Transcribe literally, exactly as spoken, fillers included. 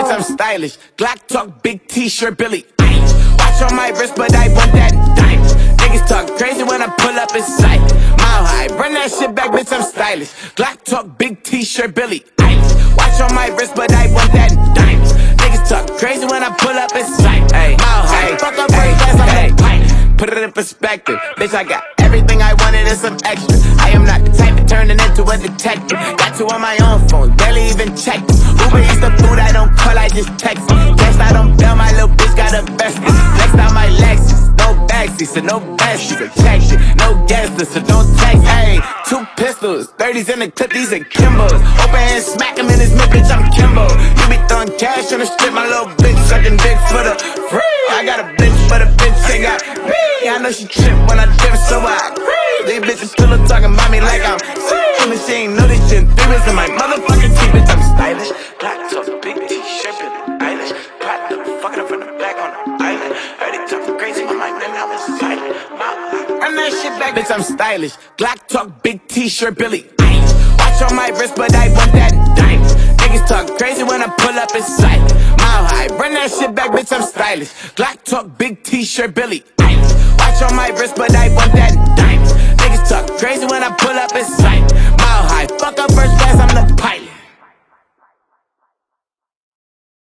bitch, I'm stylish. Glock talk, big t-shirt, Billy Eilish. Watch on my wrist, but I want that diamond. Niggas talk crazy when I pull up in sight. Mile high, run that shit back, bitch, I'm stylish. Glock talk, big t-shirt, Billy Eilish. Watch on my wrist, but I want that diamond. Niggas talk crazy when I pull up in sight. Ay, mile high, fuck up first class, I'm that pipe. Put it in perspective, bitch, I got everything I wanted and some extra. I am not the type of turning into a detective. Got two on my own phone, barely even checked them. Uber Eats the food, I don't call, I just text them. Cashed out on bail, my little bitch got a vested. Flexed out my Lexus, no backseat, so no bestie. Protection, no guest list, so don't text. Ayy, two pistols, thirties in the clip, these are Kimbos. Open hand, smack him in his mid, bitch, I'm Kimbo. You be throwing cash on the strip, my little bitch sucking dick for the free. I got a bitch, but a bitch ain't got me. I know she trip when I dip, so I agree. These bitches still talking about me like I'm seen. And she ain't know this shit. Three in my motherfucking teeth, bitch, I'm stylish. Black top, big t-shirt, Billie Eilish. Platinum, fucking up from the back on the island. Heard it talking crazy, my mind, man, I was silent. Run that shit back, bitch, I'm stylish. Glock talk, big t-shirt, Billie Eilish. Watch on my wrist, but I want that diamond. Niggas talk crazy when I pull up in sight. Mile high, run that shit back, bitch, I'm stylish. Glock talk, big t-shirt, Billie Eilish. Watch on my wrist, but I want that diamond. Niggas talk crazy when I pull up in sight. Mile high, fuck up first class, I'm the